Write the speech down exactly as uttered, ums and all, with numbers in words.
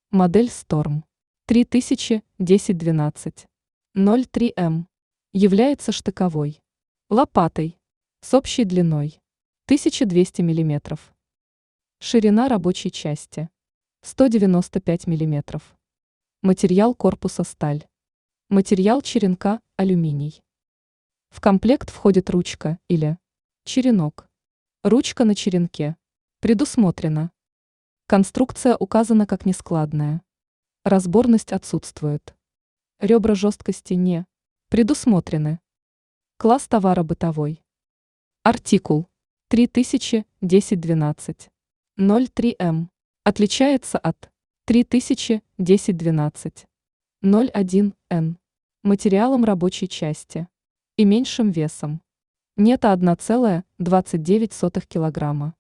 Модель Storm три тысячи десять двенадцать ноль три эм является штыковой лопатой с общей длиной тысяча двести миллиметров. Ширина рабочей части сто девяносто пять миллиметров. Материал корпуса сталь. Материал черенка алюминий. В комплект входит ручка или черенок. Ручка на черенке предусмотрена. Конструкция указана как нескладная. Разборность отсутствует. Ребра жесткости не предусмотрены. Класс товара бытовой. Артикул три тысячи десять двенадцать ноль три эм отличается от три тысячи десять двенадцать ноль один эн материалом рабочей части и меньшим весом. Нето одна целая двадцать девять сотых килограмма.